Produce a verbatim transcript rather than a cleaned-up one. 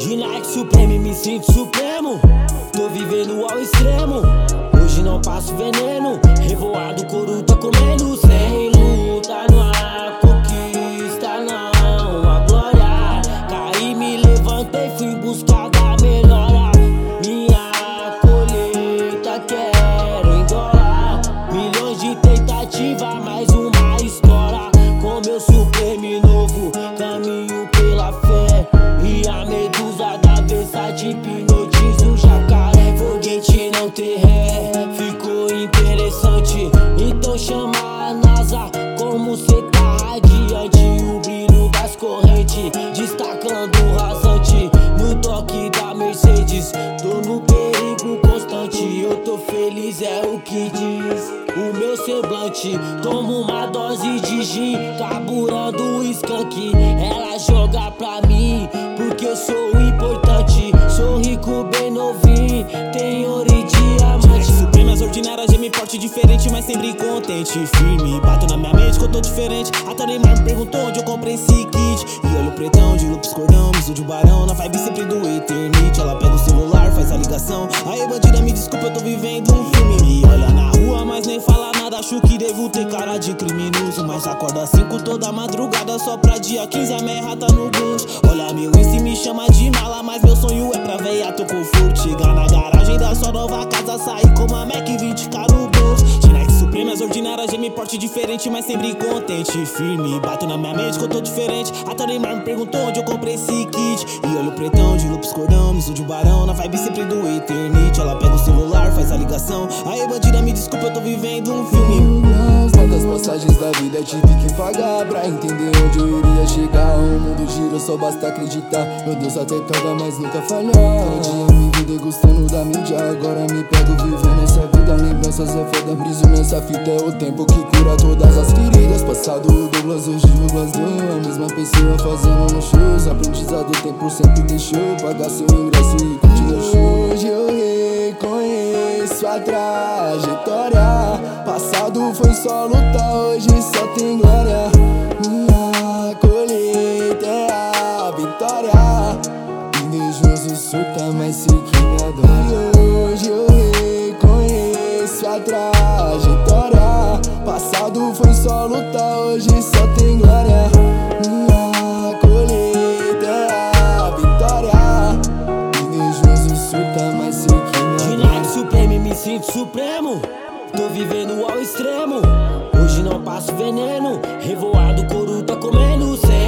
De Nike Supreme me sinto supremo. Tô vivendo ao extremo. Hoje não passo veneno. Revoado, couro tá comendo. Sem luta não há conquista não. A glória. Caí, me levantei, fui em busca da melhora. Minha colheita quero em dólar. Milhões de tentativa, mais uma história. Com meu supremo novo, caminho pela fé. E a medusa da Versace hipnotiza o jacaré. Foguete não ter ré, ficou interessante. Então chama a NASA, como cê tá radiante. O brilho das correntes, destacando o rasante. No toque da Mercedes, tô no perigo constante. Eu tô feliz, é o que diz o meu semblante. Tomo uma dose de gin, carburando o skunk. Ela joga pra mim, porque eu sou importante. Sou rico, bem novinho, tem ouro e diamante. Supremas ordinárias, geme porte diferente, mas sempre contente. Firme, bato na minha mente que eu tô diferente. Até o Neymar me perguntou onde eu comprei esse kit. E olho pretão, de loops cordão, miso de barão. Na vibe sempre do Eternity. Ela pega o celular, faz a ligação. Aí bandida, me desculpa, eu tô vivendo um filme. Me olha na rua, mas nem fala nada. Acho que devo ter cara de criminoso, mas acordo às cinco toda madrugada. Só pra dia quinze a merra tá no blues. Olha meu Insta e me chama de mala, mas meu sonho é pra veia tô conforto. Chegar na garagem da sua nova casa, sair com uma Mac vinte k no bolso. De Nike Supremas ordinárias, geme porte diferente, mas sempre contente. Firme, bato na minha mente que eu tô diferente. Até o Neymar me perguntou onde eu comprei esse kit. E olho pretão, de loops cordão, miso de barão. Na vibe sempre do Eternity. Ela pega o celular, faz a ligação. Aí bandida, me desculpa, eu tô vivendo um filme. Quantas passagens da vida eu tive que pagar pra entender onde eu iria chegar. O mundo gira, só basta acreditar. Meu Deus até pega, mas nunca falhar. Um dia me vi degustando da mídia, agora me pego vivendo essa vida. Lembranças é foda, briso nessa fita. É o tempo que cura todas as feridas. Passado o Douglas, hoje o Glasgow. A mesma pessoa fazendo no shows. Aprendizado, o tempo sempre deixou pagar seu ingresso e curtir o show. Hoje eu reconheço a trajetória. Passado foi só luta, hoje só tem glória. Minha colheita é a vitória. Invejoso surta, mas sei que me adora. Hoje eu reconheço a trajetória. Passado foi só luta, hoje só tem glória. Minha colheita é a vitória. Invejoso surta, mas sei que me adora. De Nike Supreme me sinto supremo. Tô vivendo ao extremo. Hoje não passo veneno. Revoado, couro tá comendo. Sem